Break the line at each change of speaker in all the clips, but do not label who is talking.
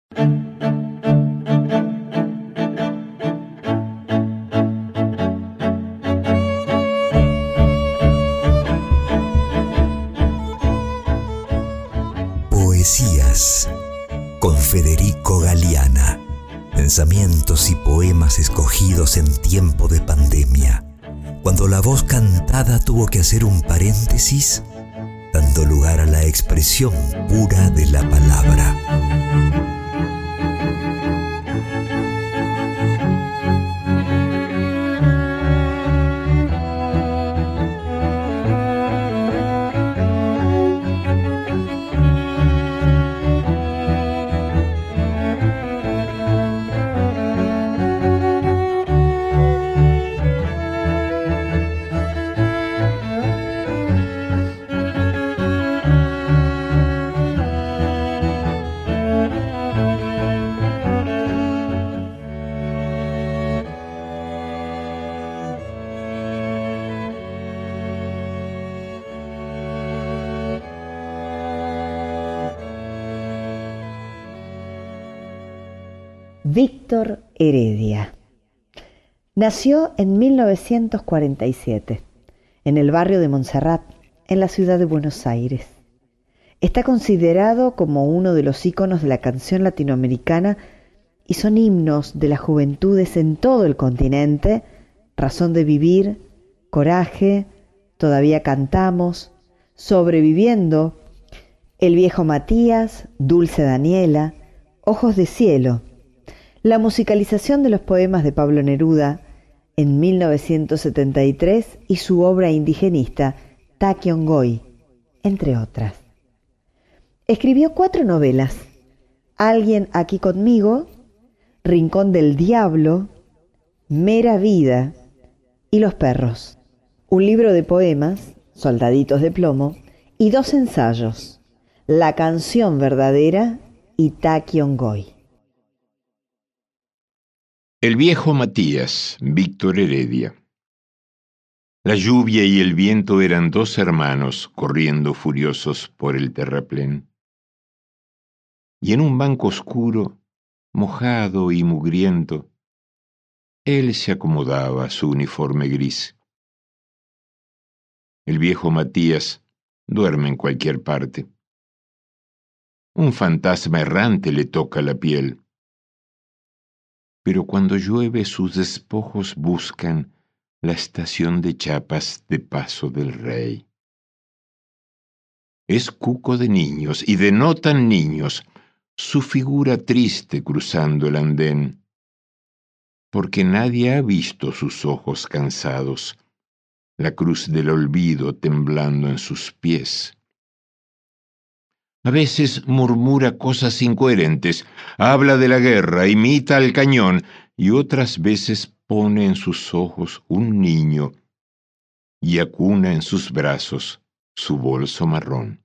Poesías con Federico Galeana. Pensamientos y poemas escogidos en tiempo de pandemia, cuando la voz cantada tuvo que hacer un paréntesis, dando lugar a la expresión pura de la palabra.
Víctor Heredia nació en 1947 en el barrio de Montserrat, en la ciudad de Buenos Aires. Está considerado como uno de los íconos de la canción latinoamericana y son himnos de las juventudes en todo el continente: Razón de Vivir, Coraje, Todavía Cantamos, Sobreviviendo, El Viejo Matías, Dulce Daniela, Ojos de Cielo. La musicalización de los poemas de Pablo Neruda en 1973 y su obra indigenista Taquiongoi, entre otras. Escribió 4 novelas: Alguien aquí conmigo, Rincón del Diablo, Mera Vida y Los Perros. Un libro de poemas, Soldaditos de Plomo, y 2 ensayos, La Canción Verdadera y Taquiongoi.
El viejo Matías, Víctor Heredia. La lluvia y el viento eran 2 hermanos corriendo furiosos por el terraplén. Y en un banco oscuro, mojado y mugriento, él se acomodaba su uniforme gris. El viejo Matías duerme en cualquier parte. Un fantasma errante le toca la piel. Pero cuando llueve sus despojos buscan la estación de Chiapas de Paso del Rey. Es cuco de niños y de no tan niños su figura triste cruzando el andén, porque nadie ha visto sus ojos cansados, la cruz del olvido temblando en sus pies. A veces murmura cosas incoherentes, habla de la guerra, imita al cañón, y otras veces pone en sus ojos un niño y acuna en sus brazos su bolso marrón.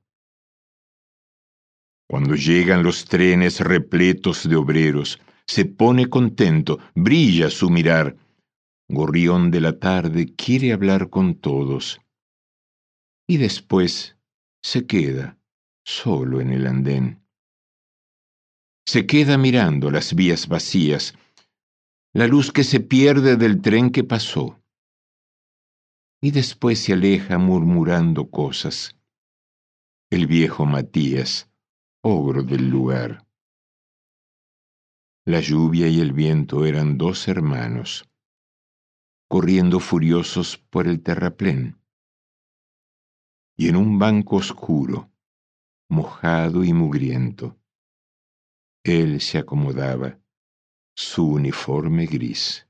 Cuando llegan los trenes repletos de obreros, se pone contento, brilla su mirar. Gorrión de la tarde quiere hablar con todos. Y después se queda solo en el andén. Se queda mirando las vías vacías, la luz que se pierde del tren que pasó. Y después se aleja murmurando cosas. El viejo Matías, ogro del lugar. La lluvia y el viento eran 2 hermanos, corriendo furiosos por el terraplén. Y en un banco oscuro, mojado y mugriento, él se acomodaba su uniforme gris.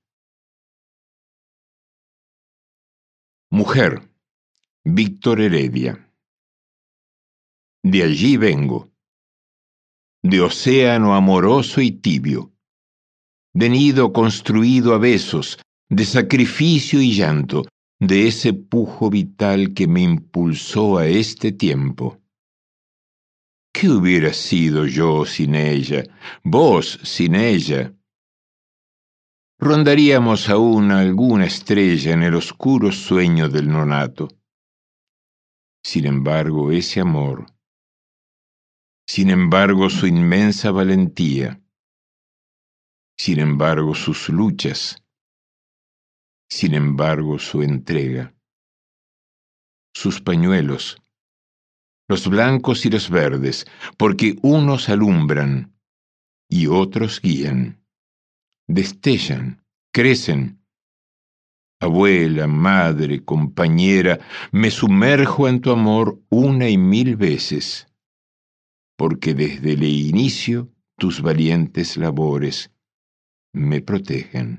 Mujer, Víctor Heredia. De allí vengo, de océano amoroso y tibio, de nido construido a besos, de sacrificio y llanto, de ese pujo vital que me impulsó a este tiempo. ¿Qué hubiera sido yo sin ella, vos sin ella? Rondaríamos aún alguna estrella en el oscuro sueño del nonato. Sin embargo, ese amor, sin embargo, su inmensa valentía, sin embargo sus luchas, sin embargo su entrega, sus pañuelos, los blancos y los verdes, porque unos alumbran y otros guían, destellan, crecen. Abuela, madre, compañera, me sumerjo en tu amor 1,000 veces, porque desde el inicio tus valientes labores me protegen.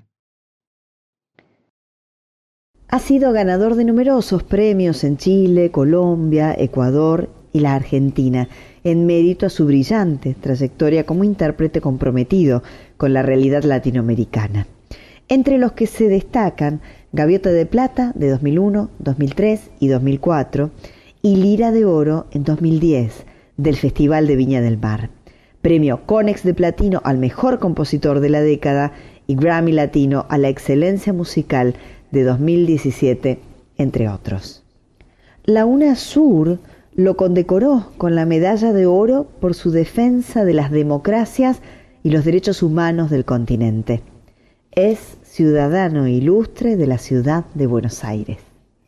Ha sido ganador de numerosos premios en Chile, Colombia, Ecuador y la Argentina, en mérito a su brillante trayectoria como intérprete comprometido con la realidad latinoamericana. Entre los que se destacan Gaviota de Plata de 2001, 2003 y 2004 y Lira de Oro en 2010 del Festival de Viña del Mar. Premio Conex de Platino al mejor compositor de la década y Grammy Latino a la excelencia musical de 2017, entre otros. La UNASUR lo condecoró con la Medalla de Oro por su defensa de las democracias y los derechos humanos del continente. Es ciudadano ilustre de la ciudad de Buenos Aires.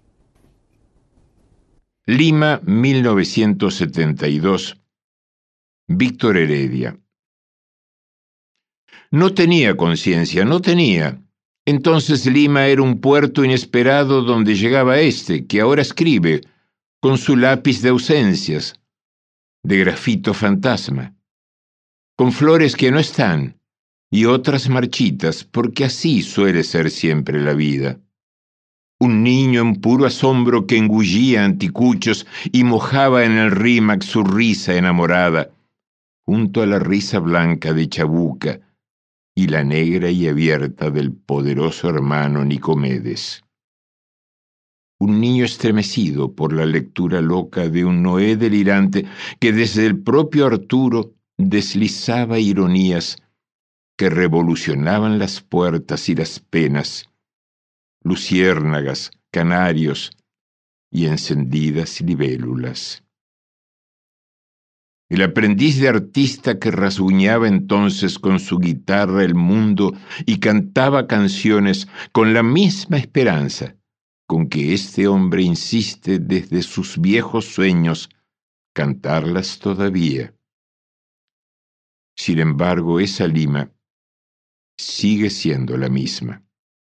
Lima, 1972. Víctor Heredia. No tenía conciencia, no tenía. Entonces Lima era un puerto inesperado donde llegaba este, que ahora escribe, con su lápiz de ausencias, de grafito fantasma, con flores que no están, y otras marchitas, porque así suele ser siempre la vida. Un niño en puro asombro que engullía anticuchos y mojaba en el rímac su risa enamorada, junto a la risa blanca de Chabuca y la negra y abierta del poderoso hermano Nicomedes. Un niño estremecido por la lectura loca de un Noé delirante que desde el propio Arturo deslizaba ironías que revolucionaban las puertas y las penas, luciérnagas, canarios y encendidas libélulas. El aprendiz de artista que rasguñaba entonces con su guitarra el mundo y cantaba canciones con la misma esperanza con que este hombre insiste desde sus viejos sueños cantarlas todavía. Sin embargo, esa Lima sigue siendo la misma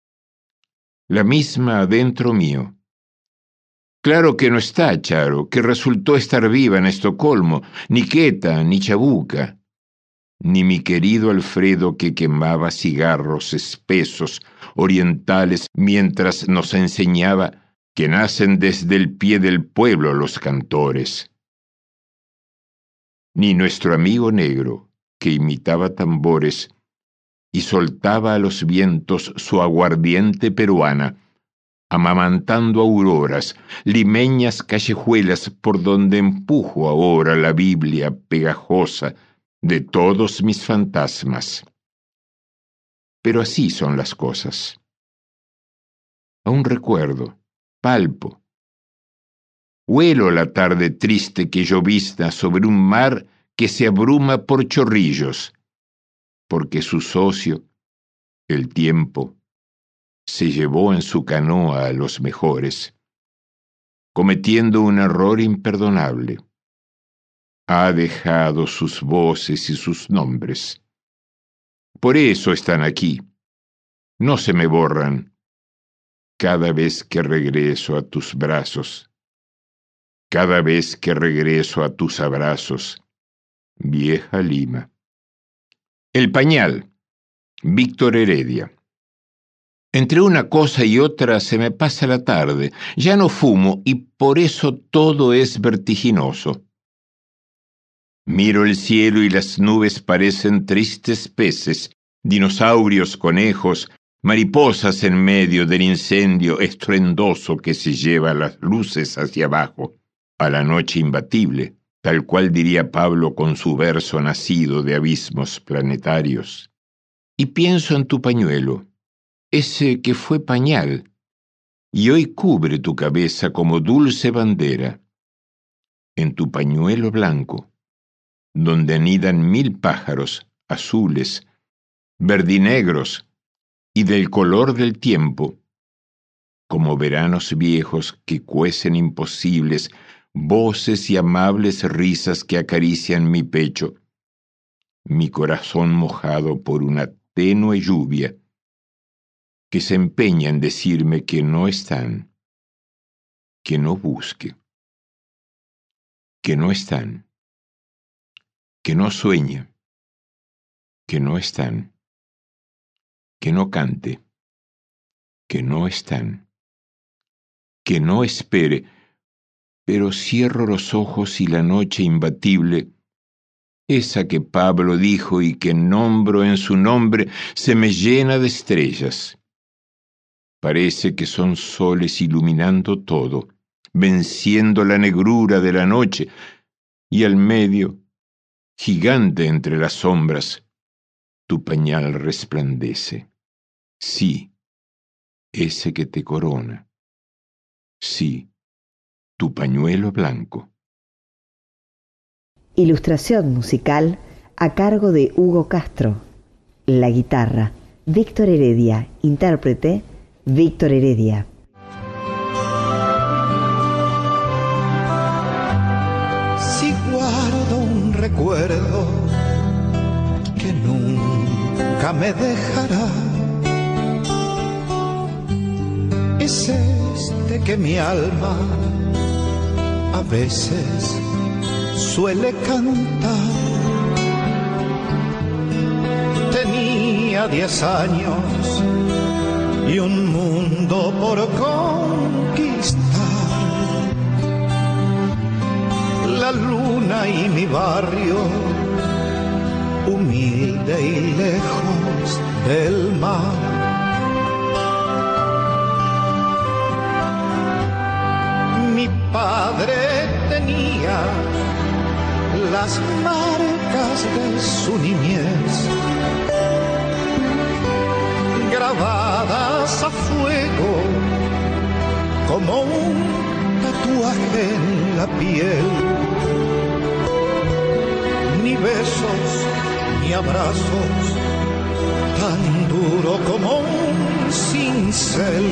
adentro mío. Claro que no está, Charo, que resultó estar viva en Estocolmo, ni Queta, ni Chabuca, ni mi querido Alfredo que quemaba cigarros espesos orientales mientras nos enseñaba que nacen desde el pie del pueblo los cantores, ni nuestro amigo negro que imitaba tambores y soltaba a los vientos su aguardiente peruana, amamantando auroras, limeñas callejuelas por donde empujo ahora la Biblia pegajosa de todos mis fantasmas. Pero así son las cosas. Aún recuerdo, palpo, huelo la tarde triste que llovizna sobre un mar que se abruma por chorrillos, porque su socio, el tiempo, se llevó en su canoa a los mejores, cometiendo un error imperdonable. Ha dejado sus voces y sus nombres. Por eso están aquí. No se me borran. Cada vez que regreso a tus brazos, cada vez que regreso a tus abrazos, vieja Lima. El pañal, Víctor Heredia. Entre una cosa y otra se me pasa la tarde. Ya no fumo y por eso todo es vertiginoso. Miro el cielo y las nubes parecen tristes peces, dinosaurios, conejos, mariposas en medio del incendio estruendoso que se lleva las luces hacia abajo, a la noche imbatible, tal cual diría Pablo con su verso nacido de abismos planetarios. Y pienso en tu pañuelo, ese que fue pañal, y hoy cubre tu cabeza como dulce bandera, en tu pañuelo blanco, donde anidan 1000 pájaros azules, verdinegros y del color del tiempo, como veranos viejos que cuecen imposibles, voces y amables risas que acarician mi pecho, mi corazón mojado por una tenue lluvia que se empeña en decirme que no están, que no busque, que no están, que no sueñe, que no están, que no cante, que no están, que no espere, pero cierro los ojos y la noche imbatible, esa que Pablo dijo y que nombro en su nombre, se me llena de estrellas. Parece que son soles iluminando todo, venciendo la negrura de la noche, y al medio, gigante entre las sombras, tu pañal resplandece. Sí, ese que te corona. Sí, tu pañuelo blanco.
Ilustración musical a cargo de Hugo Castro. La guitarra, Víctor Heredia. Intérprete, Víctor Heredia.
Si guardo un recuerdo que nunca me dejará, es este que mi alma a veces suele cantar. Tenía 10 años y un mundo por conquistar. La luna y mi barrio, humilde y lejos del mar. Mi padre tenía las marcas de su niñez grabadas a fuego como un tatuaje en la piel. Ni besos ni abrazos tan duro como un cincel,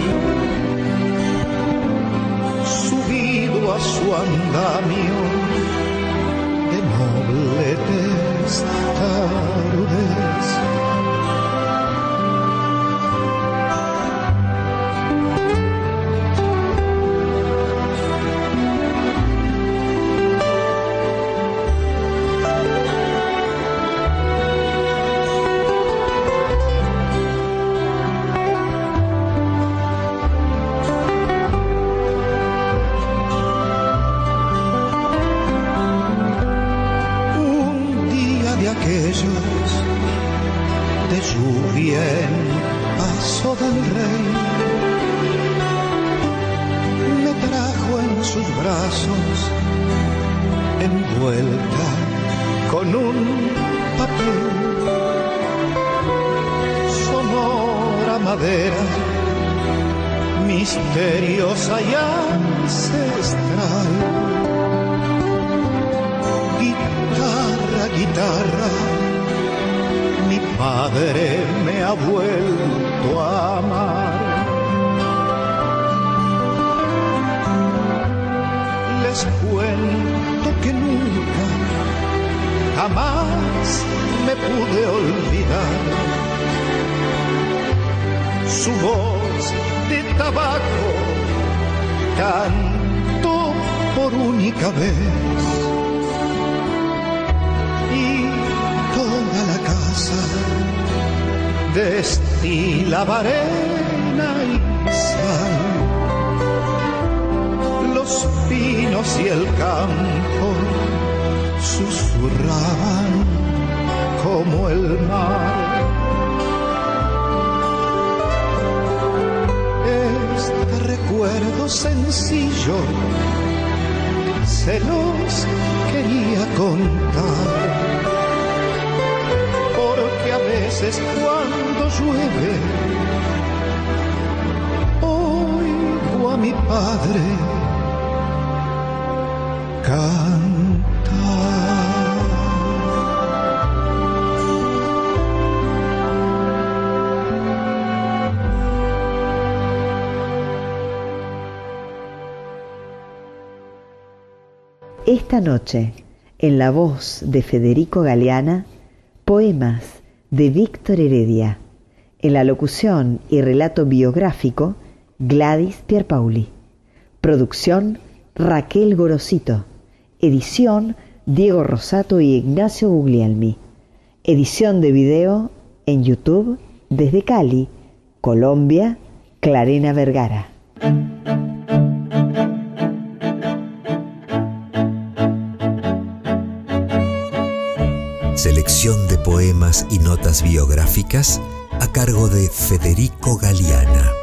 subido a su andamio de noble testarudez. De lluvia en paso del rey, me trajo en sus brazos envuelta con un papel, sonora madera, misteriosa y ancestral. Guitarra, guitarra, mi padre me ha vuelto a amar. Les cuento que nunca, jamás me pude olvidar su voz de tabaco, cantó por única vez. Y toda la casa destilaba arena y sal. Los pinos y el campo susurraban como el mar. Este recuerdo sencillo se los quería contar, porque a veces cuando llueve oigo a mi padre cantar.
esta noche, en la voz de Federico Galeana, poemas de Víctor Heredia. En la locución y relato biográfico, Gladys Pierpaoli. Producción, Raquel Gorosito. Edición, Diego Rosato y Ignacio Guglielmi. Edición de video en YouTube desde Cali, Colombia, Clarena Vergara.
Selección de poemas y notas biográficas a cargo de Federico Galeana.